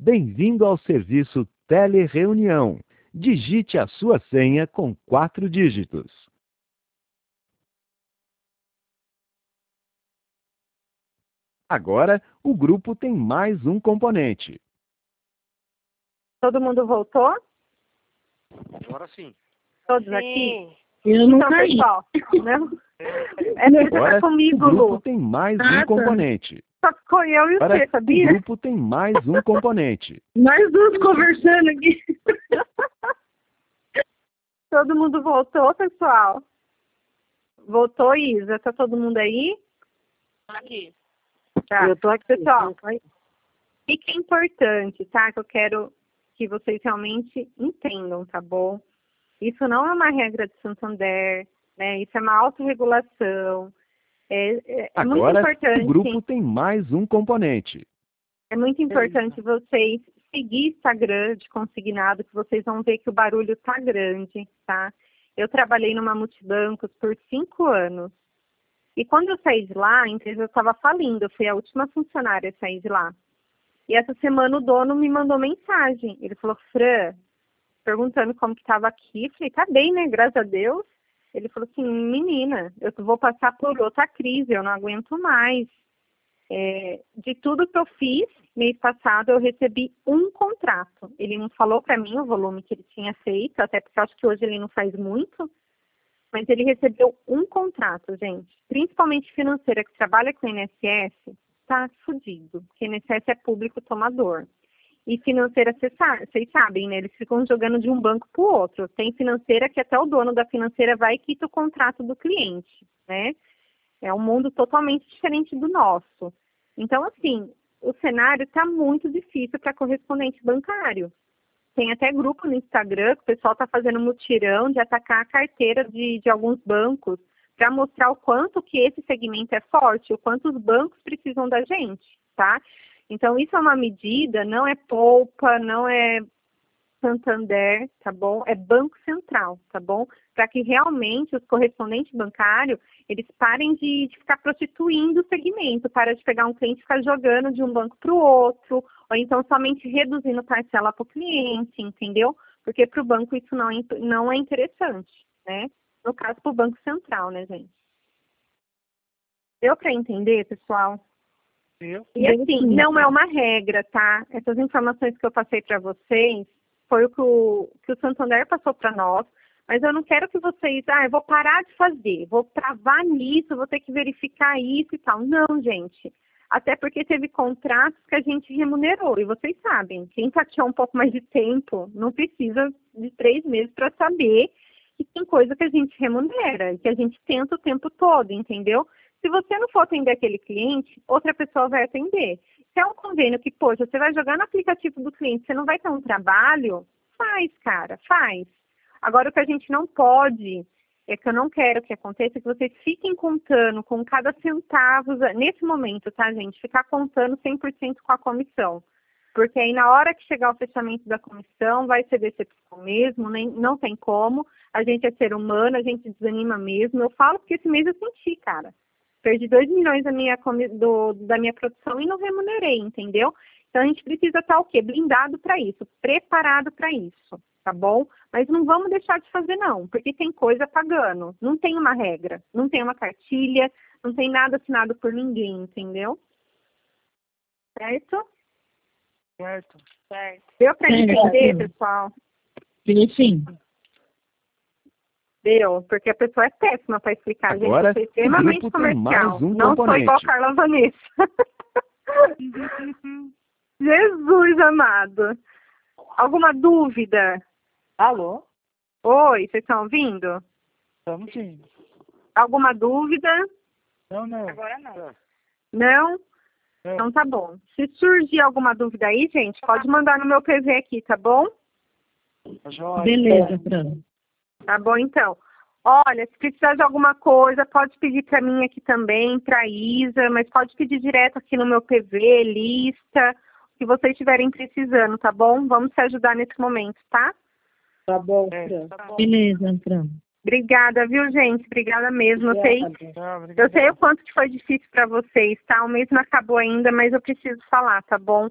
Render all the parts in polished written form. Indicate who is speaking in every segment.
Speaker 1: Bem-vindo ao serviço Telereunião. Digite a sua senha com 4 dígitos. Agora, o grupo tem mais um componente.
Speaker 2: Todo mundo voltou?
Speaker 3: Agora sim.
Speaker 2: Todos
Speaker 4: Sim.
Speaker 2: aqui?
Speaker 4: Eu não
Speaker 2: Então,
Speaker 4: caí.
Speaker 2: pessoal, não? É porque você
Speaker 1: Agora,
Speaker 2: tá comigo,
Speaker 1: o grupo
Speaker 2: Lu.
Speaker 1: tem mais
Speaker 4: Ah,
Speaker 1: um
Speaker 4: tá.
Speaker 1: componente.
Speaker 2: Só ficou eu e
Speaker 1: Agora,
Speaker 2: você,
Speaker 1: o
Speaker 2: sabia?
Speaker 1: grupo tem mais um componente.
Speaker 4: Nós duas conversando aqui.
Speaker 2: Todo mundo voltou, pessoal? Voltou, Isa? Tá todo mundo aí?
Speaker 4: Aqui.
Speaker 2: Tá.
Speaker 4: Eu tô aqui.
Speaker 2: Pessoal, o que é importante, tá? Que eu quero que vocês realmente entendam, tá bom? Isso não é uma regra de Santander, né? Isso é uma autorregulação. É muito
Speaker 1: Agora,
Speaker 2: importante.
Speaker 1: o grupo tem mais um componente.
Speaker 2: É muito importante vocês seguir Instagram de consignado, que vocês vão ver que o barulho tá grande, tá? Eu trabalhei numa multibancos por 5 anos. E quando eu saí de lá, a empresa estava falindo. Eu fui a última funcionária a sair de lá. E essa semana o dono me mandou mensagem. Ele falou, Fran, perguntando como que estava aqui. Eu falei, tá bem, né? Graças a Deus. Ele falou assim, menina, eu vou passar por outra crise, eu não aguento mais. De tudo que eu fiz, mês passado, eu recebi um contrato. Ele não falou para mim o volume que ele tinha feito, até porque eu acho que hoje ele não faz muito, mas ele recebeu um contrato, gente. Principalmente financeira, que trabalha com INSS, tá fudido, porque INSS é público tomador. E financeira, vocês sabem, né? Eles ficam jogando de um banco para o outro. Tem financeira que até o dono da financeira vai e quita o contrato do cliente, né? É um mundo totalmente diferente do nosso. Então, assim, o cenário está muito difícil para correspondente bancário. Tem até grupo no Instagram que o pessoal está fazendo mutirão de atacar a carteira de alguns bancos para mostrar o quanto que esse segmento é forte, o quanto os bancos precisam da gente, tá? Então, isso é uma medida, não é Poupa, não é Santander, tá bom? É Banco Central, tá bom? Para que realmente os correspondentes bancários, eles parem de ficar prostituindo o segmento, para de pegar um cliente e ficar jogando de um banco para o outro, ou então somente reduzindo parcela para o cliente, entendeu? Porque para o banco isso não é interessante, né? No caso, para o Banco Central, né, gente? Deu para entender, pessoal? E assim, não é uma regra, tá? Essas informações que eu passei para vocês foi o que o Santander passou para nós, mas eu não quero que vocês, eu vou parar de fazer, vou travar nisso, vou ter que verificar isso e tal. Não, gente. Até porque teve contratos que a gente remunerou, e vocês sabem, quem está aqui há um pouco mais de tempo não precisa de 3 meses para saber que tem coisa que a gente remunera, que a gente tenta o tempo todo, entendeu? Se você não for atender aquele cliente, outra pessoa vai atender. Se é um convênio que, poxa, você vai jogar no aplicativo do cliente, você não vai ter um trabalho, faz, cara, faz. Agora, o que a gente não pode, que eu não quero que aconteça, é que vocês fiquem contando com cada centavo, nesse momento, tá, gente? Ficar contando 100% com a comissão. Porque aí, na hora que chegar o fechamento da comissão, vai ser decepção mesmo, não tem como. A gente é ser humano, a gente desanima mesmo. Eu falo porque esse mês eu senti, cara. Perdi 2 milhões da minha produção e não remunerei, entendeu? Então, a gente precisa estar o quê? Blindado para isso, preparado para isso, tá bom? Mas não vamos deixar de fazer, não, porque tem coisa pagando. Não tem uma regra, não tem uma cartilha, não tem nada assinado por ninguém, entendeu? Certo?
Speaker 3: Certo.
Speaker 2: Deu para entender, pessoal?
Speaker 4: Sim.
Speaker 2: Deu, porque a pessoa é péssima para explicar,
Speaker 1: Agora,
Speaker 2: gente. Eu sou extremamente
Speaker 1: o grupo tem
Speaker 2: comercial.
Speaker 1: mais um
Speaker 2: Não sou
Speaker 1: componente.
Speaker 2: igual a Carla Vanessa. Jesus amado. Alguma dúvida?
Speaker 3: Alô?
Speaker 2: Oi, vocês estão ouvindo?
Speaker 3: Estamos sim.
Speaker 2: Alguma dúvida?
Speaker 3: Não.
Speaker 4: Agora não.
Speaker 2: Não? Então tá bom. Se surgir alguma dúvida aí, gente, pode mandar no meu PV aqui, tá bom?
Speaker 3: Joia.
Speaker 4: Beleza, Fran.
Speaker 2: Tá bom, então. Olha, se precisar de alguma coisa, pode pedir para mim aqui também, para Isa, mas pode pedir direto aqui no meu PV, lista, o que vocês estiverem precisando, tá bom? Vamos se ajudar nesse momento, tá?
Speaker 4: Tá bom, Fran. Beleza, Fran.
Speaker 2: Obrigada, viu, gente? Obrigada mesmo. Eu sei o quanto que foi difícil para vocês, tá? O mês não acabou ainda, mas eu preciso falar, tá bom?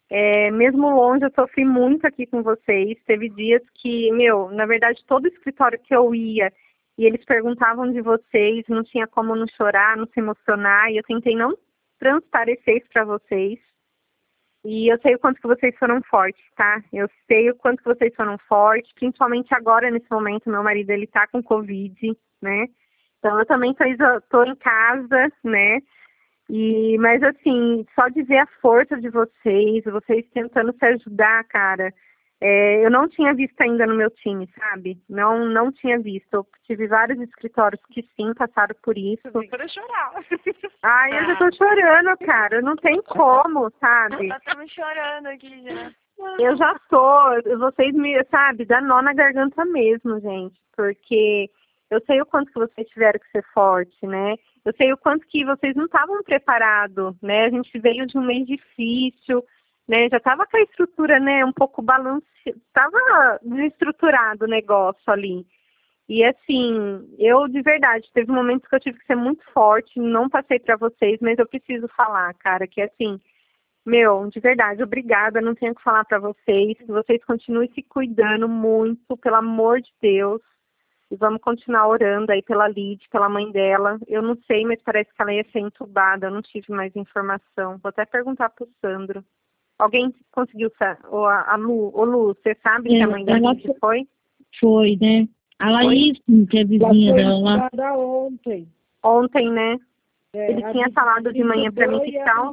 Speaker 2: Mesmo longe, eu sofri muito aqui com vocês. Teve dias que, na verdade, todo escritório que eu ia, e eles perguntavam de vocês, não tinha como não chorar, não se emocionar, e eu tentei não transparecer isso para vocês. E eu sei o quanto que vocês foram fortes, tá? Eu sei o quanto que vocês foram fortes, principalmente agora, nesse momento, meu marido, ele tá com Covid, né? Então, eu também tô em casa, né? Mas assim, só de ver a força de vocês tentando se ajudar, cara, eu não tinha visto ainda no meu time, sabe? Não tinha visto. Eu tive vários escritórios que sim passaram por isso.
Speaker 3: Para chorar.
Speaker 2: Ai, eu já tô chorando, cara. Não tem como, sabe?
Speaker 3: Nós estamos chorando aqui já.
Speaker 2: Eu já tô. Vocês sabe, dá nó na garganta mesmo, gente. Porque eu sei o quanto que vocês tiveram que ser forte, né? Eu sei o quanto que vocês não estavam preparados, né? A gente veio de um mês difícil, né? Já estava com a estrutura, né? Um pouco estava desestruturado o negócio ali. E assim, eu de verdade, teve momentos que eu tive que ser muito forte, não passei para vocês, mas eu preciso falar, cara, que assim, de verdade, obrigada, não tenho o que falar para vocês, que vocês continuem se cuidando muito, pelo amor de Deus. E vamos continuar orando aí pela Lid, pela mãe dela. Eu não sei, mas parece que ela ia ser entubada. Eu não tive mais informação. Vou até perguntar pro Sandro. Alguém conseguiu, ou a Lu, você sabe que a mãe da Lid foi?
Speaker 4: Foi, né? A Laís, que é vizinha dela lá.
Speaker 3: Ontem.
Speaker 2: Ontem, né? Ele tinha falado de manhã para mim que tal.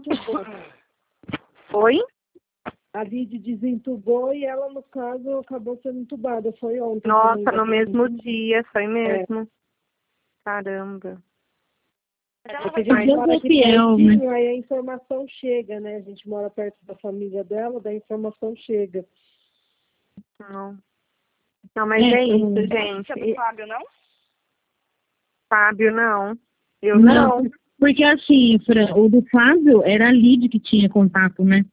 Speaker 2: Oi?
Speaker 3: A Lid desentubou e ela, no caso, acabou sendo entubada. Foi ontem.
Speaker 2: Nossa, no mesmo dia, foi mesmo. Caramba.
Speaker 3: Porque a gente mora aqui pertinho, aí a informação chega, né? A gente mora perto da família dela, daí a informação chega.
Speaker 2: Não, mas é isso, gente.
Speaker 3: Você é do Fábio, não?
Speaker 2: Fábio, não. Eu
Speaker 4: não. Porque assim, Fran, o do Fábio era a Lid que tinha contato, né?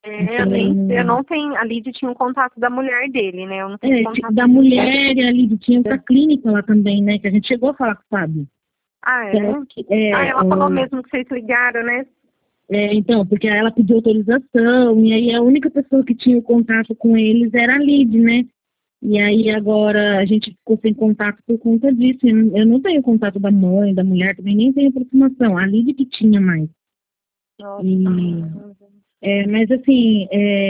Speaker 2: Eu não tenho. A Lid tinha um contato da mulher dele, né? Eu não tenho contato
Speaker 4: da mulher e a Lid tinha outra clínica lá também, né? Que a gente chegou a falar com o Fábio.
Speaker 2: Ah, é? Ela falou mesmo que vocês ligaram, né?
Speaker 4: Então, porque ela pediu autorização, e aí a única pessoa que tinha o contato com eles era a Lid, né? E aí agora a gente ficou sem contato por conta disso. Eu não tenho contato da mãe, da mulher, também nem tenho aproximação. A Lid que tinha mais.
Speaker 2: Nossa.
Speaker 4: Mas assim,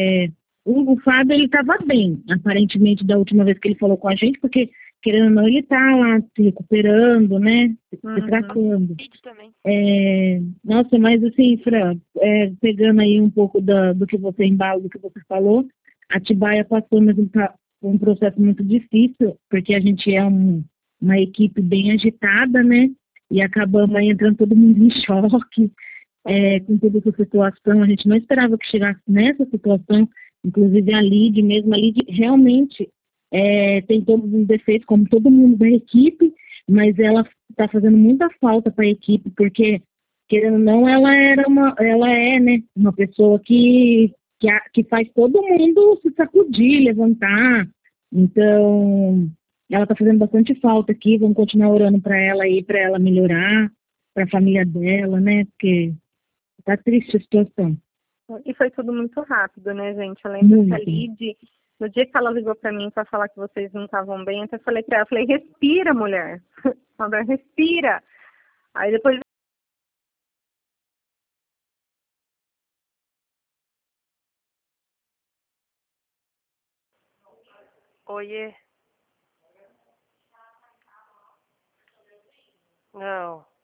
Speaker 4: o Fábio, ele estava bem, aparentemente, da última vez que ele falou com a gente, porque, querendo ou não, ele está lá se recuperando, né? Se tratando. Nossa, mas assim, Fran, pegando aí um pouco do que você embala, do que você falou, a Atibaia passou mesmo por um processo muito difícil, porque a gente é uma equipe bem agitada, né? E acabamos aí entrando todo mundo em choque. Com toda essa situação, a gente não esperava que chegasse nessa situação, inclusive a Lid realmente tem todos os defeitos, como todo mundo da equipe, mas ela está fazendo muita falta para a equipe, porque, querendo ou não, ela é, né, uma pessoa que faz todo mundo se sacudir, levantar, então ela está fazendo bastante falta aqui, vamos continuar orando para ela aí, para ela melhorar, para a família dela, né, porque tá triste a situação.
Speaker 2: E foi tudo muito rápido, né, gente? Eu lembro que a Lid, no dia que ela ligou pra mim pra falar que vocês não estavam bem, eu até falei pra ela, respira, mulher. Sandra, respira. Aí depois...
Speaker 3: Oiê. Não.